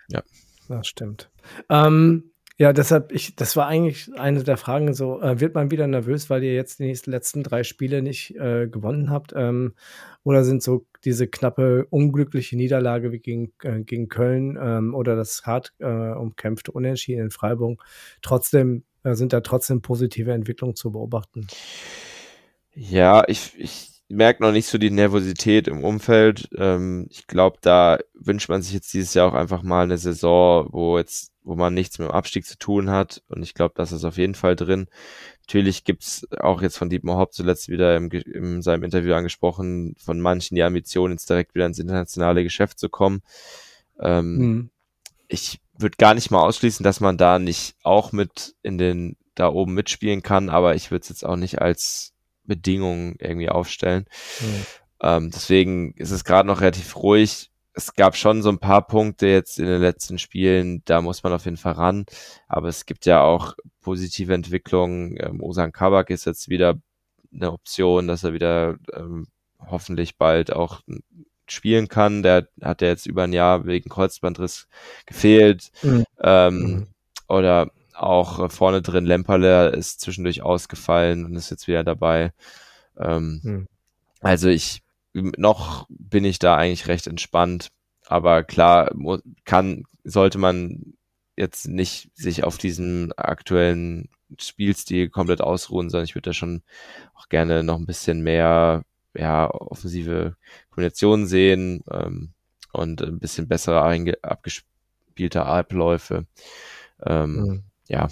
Das stimmt. Ähm, ja, deshalb, ich, das war eigentlich eine der Fragen, so, äh, wird man wieder nervös, weil ihr jetzt die nächsten, letzten drei Spiele nicht äh, gewonnen habt? Ähm, oder sind so diese knappe, unglückliche Niederlage wie gegen, äh, gegen Köln ähm, oder das hart äh, umkämpfte Unentschieden in Freiburg trotzdem, äh, sind da trotzdem positive Entwicklungen zu beobachten? ja, ich, ich merke noch nicht so die Nervosität im Umfeld. Ähm, ich glaube, da wünscht man sich jetzt dieses Jahr auch einfach mal eine Saison, wo jetzt, wo man nichts mit dem Abstieg zu tun hat. Und ich glaube, das ist auf jeden Fall drin. Natürlich gibt's auch jetzt von Dietmar Hopp zuletzt wieder im, Ge- in seinem Interview angesprochen, von manchen die Ambition, jetzt direkt wieder ins internationale Geschäft zu kommen. Ähm, Mhm. ich würde gar nicht mal ausschließen, dass man da nicht auch mit in den, da oben mitspielen kann, aber ich würde es jetzt auch nicht als Bedingung irgendwie aufstellen. Mhm. Ähm, deswegen ist es gerade noch relativ ruhig. Es gab schon so ein paar Punkte jetzt in den letzten Spielen, da muss man auf jeden Fall ran. Aber es gibt ja auch positive Entwicklungen. Ähm, Ozan Kabak ist jetzt wieder eine Option, dass er wieder ähm, hoffentlich bald auch spielen kann. Der hat ja jetzt über ein Jahr wegen Kreuzbandriss gefehlt. Mhm. Ähm, Mhm. Oder auch äh, vorne drin Lemperle ist zwischendurch ausgefallen und ist jetzt wieder dabei. Ähm, Mhm. also ich noch bin ich da eigentlich recht entspannt, aber klar mu- kann sollte man jetzt nicht sich auf diesen aktuellen Spielstil komplett ausruhen, sondern ich würde da schon auch gerne noch ein bisschen mehr ja offensive Kombinationen sehen ähm, und ein bisschen bessere einge- abgespielte Abläufe. Ähm, Mhm. ja,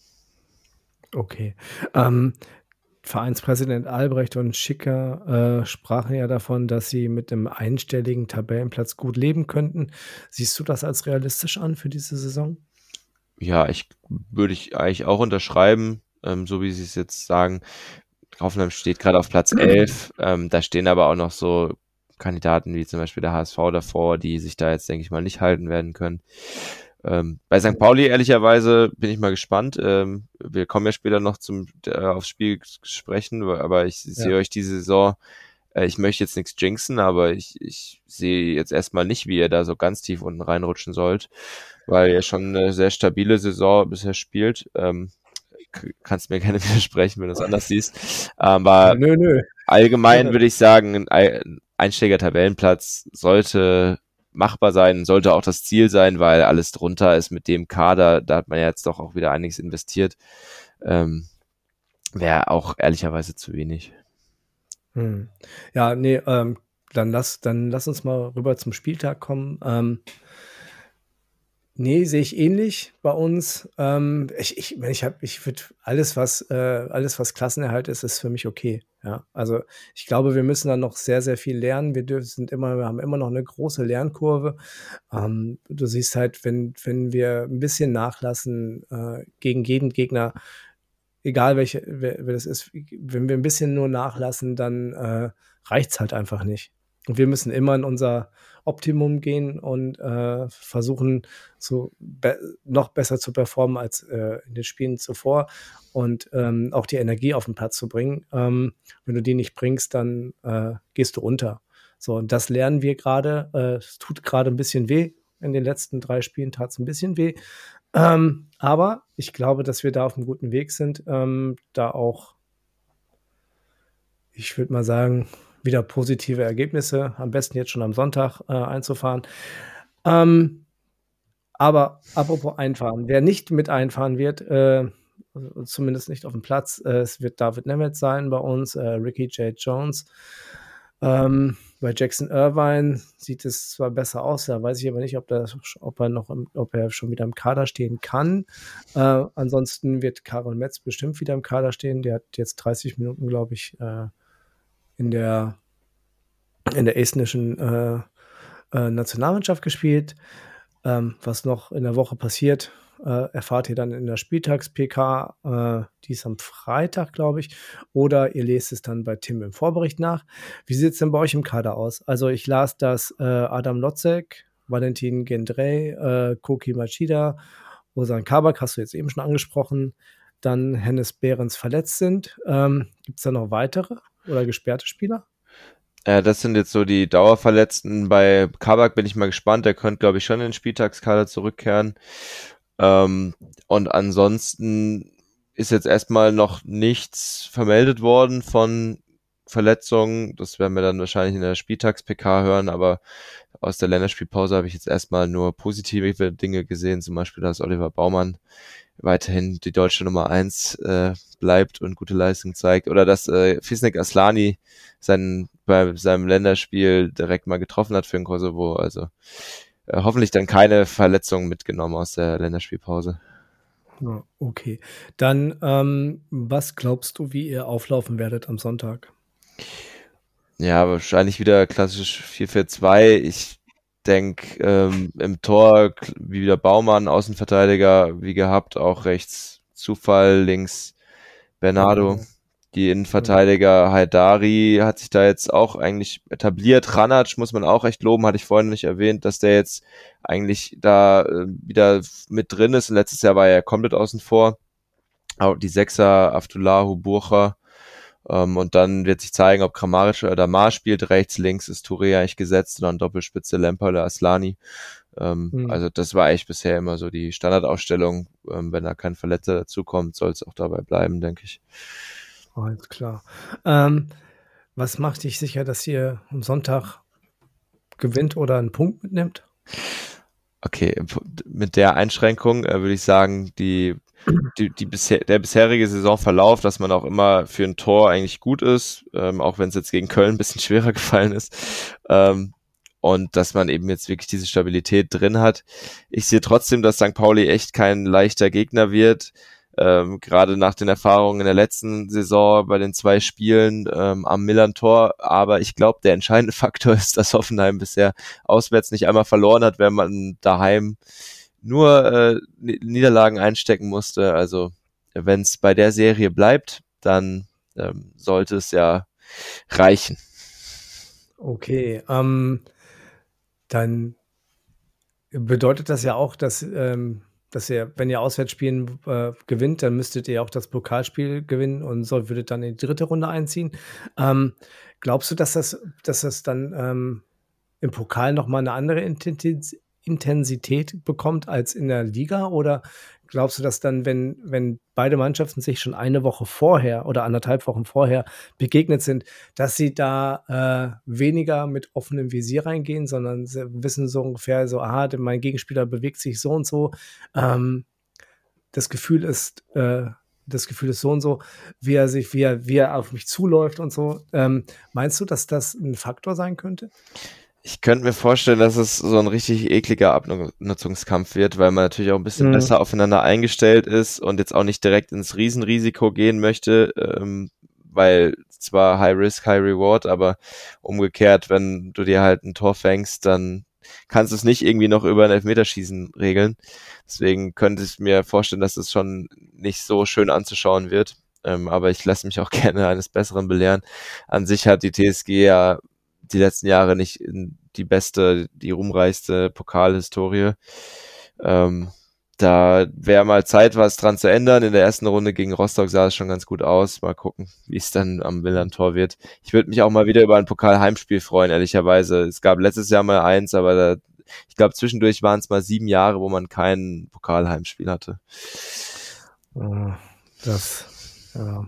Okay. Ähm, Vereinspräsident Albrecht und Schicker äh, sprachen ja davon, dass sie mit einem einstelligen Tabellenplatz gut leben könnten. Siehst du das als realistisch an für diese Saison? ja, ich würde ich eigentlich auch unterschreiben, ähm, so wie Sie es jetzt sagen. Hoffenheim steht gerade auf Platz elf. Ähm, da stehen aber auch noch so Kandidaten wie zum Beispiel der H S V davor, die sich da jetzt, denke ich mal, nicht halten werden können. Ähm, bei Sankt Pauli, ehrlicherweise, bin ich mal gespannt. Ähm, wir kommen ja später noch zum äh, aufs Spiel sprechen, aber ich sehe Ja. euch diese Saison, äh, ich möchte jetzt nichts jinxen, aber ich, ich sehe jetzt erstmal nicht, wie ihr da so ganz tief unten reinrutschen sollt, weil ihr schon eine sehr stabile Saison bisher spielt. Ähm, kannst mir gerne widersprechen, wenn du es anders siehst. Aber Nö, nö. allgemein würde ich sagen, ein Einsteiger-Tabellenplatz sollte machbar sein, sollte auch das Ziel sein, weil alles drunter ist mit dem Kader, da hat man ja jetzt doch auch wieder einiges investiert. Ähm, wäre auch ehrlicherweise zu wenig. Hm. Ja, nee, ähm, dann lass, dann lass uns mal rüber zum Spieltag kommen. Ähm, nee, sehe ich ähnlich bei uns. Ähm, ich ich, ich habe, ich würde alles, was äh, alles, was Klassenerhalt ist, ist für mich okay. Ja, also ich glaube, wir müssen dann noch sehr, sehr viel lernen. Wir dürfen, sind immer, wir haben immer noch eine große Lernkurve. Ähm, du siehst halt, wenn, wenn wir ein bisschen nachlassen äh, gegen jeden Gegner, egal welche, wer, wer das ist, wenn wir ein bisschen nur nachlassen, dann äh, reicht es halt einfach nicht. Und wir müssen immer in unser Optimum gehen und äh, versuchen, so be noch besser zu performen als äh, in den Spielen zuvor und ähm, auch die Energie auf den Platz zu bringen. Ähm, wenn du die nicht bringst, dann äh, gehst du unter. So, und das lernen wir gerade. Äh, es tut gerade ein bisschen weh. In den letzten drei Spielen tat es ein bisschen weh. Ähm, aber ich glaube, dass wir da auf einem guten Weg sind, ähm, da auch, ich würde mal sagen, wieder positive Ergebnisse, am besten jetzt schon am Sonntag äh, einzufahren. Ähm, aber apropos einfahren, wer nicht mit einfahren wird, äh, zumindest nicht auf dem Platz, äh, es wird David Nemeth sein bei uns, äh, Ricky J. Jones. Ähm, bei Jackson Irvine sieht es zwar besser aus, da weiß ich aber nicht, ob, das, ob er noch im, ob er schon wieder im Kader stehen kann. Äh, ansonsten wird Karol Metz bestimmt wieder im Kader stehen. Der hat jetzt dreißig Minuten, glaube ich, äh, in der in der estnischen äh, äh, Nationalmannschaft gespielt. Ähm, was noch in der Woche passiert, äh, erfahrt ihr dann in der Spieltags-P K, äh, die ist am Freitag, glaube ich, oder ihr lest es dann bei Tim im Vorbericht nach. Wie sieht es denn bei euch im Kader aus? Also ich las, dass äh, Adam Lotzek, Valentin Gendrey, äh, Koki Machida, Ozan Kabak, hast du jetzt eben schon angesprochen, dann Hennes Behrens verletzt sind. Ähm, Gibt es da noch weitere oder gesperrte Spieler? Ja, das sind jetzt so die Dauerverletzten. Bei Kabak bin ich mal gespannt. Der könnte, glaube ich, schon in den Spieltagskader zurückkehren. Ähm, und ansonsten ist jetzt erstmal noch nichts vermeldet worden von Verletzungen. Das werden wir dann wahrscheinlich in der Spieltags-P K hören, aber aus der Länderspielpause habe ich jetzt erstmal nur positive Dinge gesehen. Zum Beispiel, dass Oliver Baumann weiterhin die deutsche Nummer eins äh, bleibt und gute Leistung zeigt. Oder dass äh, Fisnik Aslani seinen, bei seinem Länderspiel direkt mal getroffen hat für den Kosovo. Also äh, hoffentlich dann keine Verletzungen mitgenommen aus der Länderspielpause. Ja, okay. Dann, ähm, was glaubst du, wie ihr auflaufen werdet am Sonntag? Ja, wahrscheinlich wieder klassisch vier vier zwei. Ich denke, ähm, im Tor wie wieder Baumann, Außenverteidiger, wie gehabt, auch rechts Zufall, links Bernardo. Bernardo. Die Innenverteidiger Haidari hat sich da jetzt auch eigentlich etabliert. Ranac muss man auch echt loben, hatte ich vorhin nicht erwähnt, dass der jetzt eigentlich da äh, wieder mit drin ist. Und letztes Jahr war er komplett außen vor. Auch die Sechser, Aftulahu, Burcha. Um, und dann wird sich zeigen, ob Kramaric oder Damar spielt. Rechts, links ist Touré eigentlich gesetzt und dann Doppelspitze Lemper oder Aslani. Um, mhm. Also das war eigentlich bisher immer so die Standardausstellung. Um, wenn da kein Verletzter dazukommt, soll es auch dabei bleiben, denke ich. Alles klar. Ähm, was macht dich sicher, dass ihr am Sonntag gewinnt oder einen Punkt mitnimmt? Okay, mit der Einschränkung äh, würde ich sagen, die Die, die bisher, der bisherige Saisonverlauf, dass man auch immer für ein Tor eigentlich gut ist, ähm, auch wenn es jetzt gegen Köln ein bisschen schwerer gefallen ist, ähm, und dass man eben jetzt wirklich diese Stabilität drin hat. Ich sehe trotzdem, dass Sankt Pauli echt kein leichter Gegner wird, ähm, gerade nach den Erfahrungen in der letzten Saison bei den zwei Spielen ähm, am Millern-Tor, aber ich glaube, der entscheidende Faktor ist, dass Hoffenheim bisher auswärts nicht einmal verloren hat, wenn man daheim nur äh, Niederlagen einstecken musste. Also wenn es bei der Serie bleibt, dann ähm, sollte es ja reichen. Okay, ähm, dann bedeutet das ja auch, dass, ähm, dass ihr, wenn ihr auswärts spielen äh, gewinnt, dann müsstet ihr auch das Pokalspiel gewinnen und so würdet dann in die dritte Runde einziehen. Ähm, glaubst du, dass das, dass das dann ähm, im Pokal nochmal eine andere Intensität Intensität bekommt als in der Liga, oder glaubst du, dass dann, wenn, wenn beide Mannschaften sich schon eine Woche vorher oder anderthalb Wochen vorher begegnet sind, dass sie da äh, weniger mit offenem Visier reingehen, sondern sie wissen so ungefähr so, aha, mein Gegenspieler bewegt sich so und so, ähm, das Gefühl ist, äh, das Gefühl ist so und so, wie er sich, wie er, wie er auf mich zuläuft und so. Ähm, meinst du, dass das ein Faktor sein könnte? Ich könnte mir vorstellen, dass es so ein richtig ekliger Abnutzungskampf wird, weil man natürlich auch ein bisschen Mhm. besser aufeinander eingestellt ist und jetzt auch nicht direkt ins Riesenrisiko gehen möchte, ähm, weil zwar High Risk, High Reward, aber umgekehrt, wenn du dir halt ein Tor fängst, dann kannst du es nicht irgendwie noch über ein Elfmeterschießen regeln. Deswegen könnte ich mir vorstellen, dass es schon nicht so schön anzuschauen wird. Ähm, aber ich lasse mich auch gerne eines Besseren belehren. An sich hat die T S G ja die letzten Jahre nicht die beste, die ruhmreichste Pokalhistorie. Ähm, da wäre mal Zeit, was dran zu ändern. In der ersten Runde gegen Rostock sah es schon ganz gut aus. Mal gucken, wie es dann am Millern-Tor wird. Ich würde mich auch mal wieder über ein Pokal-Heimspiel freuen, ehrlicherweise. Es gab letztes Jahr mal eins, aber da, ich glaube, zwischendurch waren es mal sieben Jahre, wo man kein Pokal-Heimspiel hatte. Das, ja.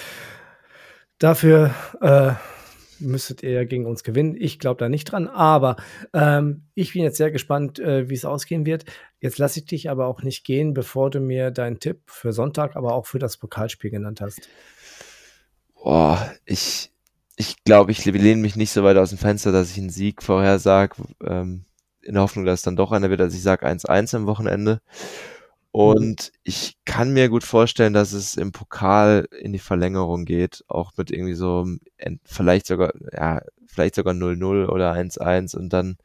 Dafür äh, müsstet ihr ja gegen uns gewinnen. Ich glaube da nicht dran, aber ähm, ich bin jetzt sehr gespannt, äh, wie es ausgehen wird. Jetzt lasse ich dich aber auch nicht gehen, bevor du mir deinen Tipp für Sonntag, aber auch für das Pokalspiel genannt hast. Boah, ich ich glaube, ich lehne mich nicht so weit aus dem Fenster, dass ich einen Sieg vorhersage, ähm, in der Hoffnung, dass es dann doch einer wird. Also ich sage eins eins am Wochenende. Und ich kann mir gut vorstellen, dass es im Pokal in die Verlängerung geht, auch mit irgendwie so vielleicht sogar, ja, vielleicht sogar null null oder eins eins und dann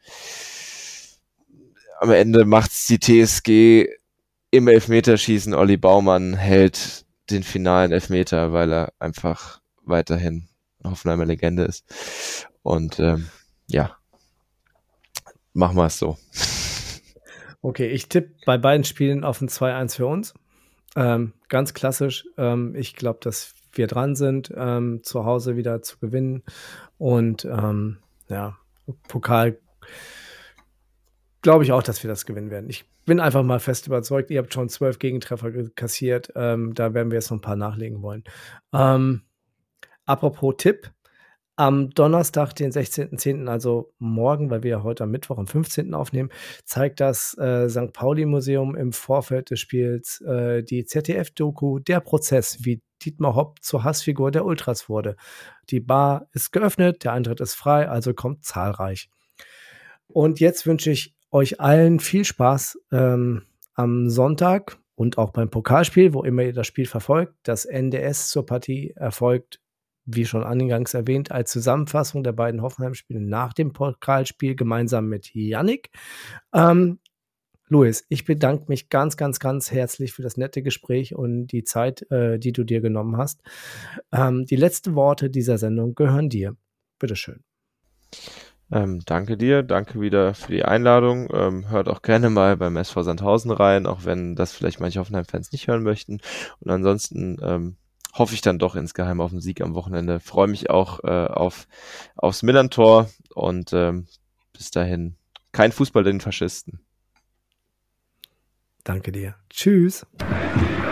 am Ende macht's die T S G im Elfmeterschießen. Olli Baumann hält den finalen Elfmeter, weil er einfach weiterhin eine Hoffenheimer Legende ist. Und ähm, ja, machen wir es so. Okay, ich tippe bei beiden Spielen auf ein zwei eins für uns. Ähm, ganz klassisch. Ähm, ich glaube, dass wir dran sind, ähm, zu Hause wieder zu gewinnen. Und ähm, ja, Pokal glaube ich auch, dass wir das gewinnen werden. Ich bin einfach mal fest überzeugt. Ihr habt schon zwölf Gegentreffer kassiert. Ähm, da werden wir jetzt noch ein paar nachlegen wollen. Ähm, apropos Tipp. Am Donnerstag, den sechzehnten zehnten, also morgen, weil wir ja heute am Mittwoch, am fünfzehnten aufnehmen, zeigt das äh, Sankt Pauli-Museum im Vorfeld des Spiels äh, die Z D F-Doku Der Prozess, wie Dietmar Hopp zur Hassfigur der Ultras wurde. Die Bar ist geöffnet, der Eintritt ist frei, also kommt zahlreich. Und jetzt wünsche ich euch allen viel Spaß ähm, am Sonntag und auch beim Pokalspiel, wo immer ihr das Spiel verfolgt. Das N D S zur Partie erfolgt, wie schon eingangs erwähnt, als Zusammenfassung der beiden Hoffenheim-Spiele nach dem Pokalspiel gemeinsam mit Yannick. Ähm, Luis, ich bedanke mich ganz, ganz, ganz herzlich für das nette Gespräch und die Zeit, äh, die du dir genommen hast. Ähm, die letzten Worte dieser Sendung gehören dir. Bitteschön. Ähm, danke dir, danke wieder für die Einladung. Ähm, hört auch gerne mal beim S V Sandhausen rein, auch wenn das vielleicht manche Hoffenheim-Fans nicht hören möchten. Und ansonsten ähm, hoffe ich dann doch insgeheim auf den Sieg am Wochenende. Freue mich auch äh, auf aufs Millern-Tor und ähm, bis dahin kein Fußball den Faschisten. Danke dir. Tschüss.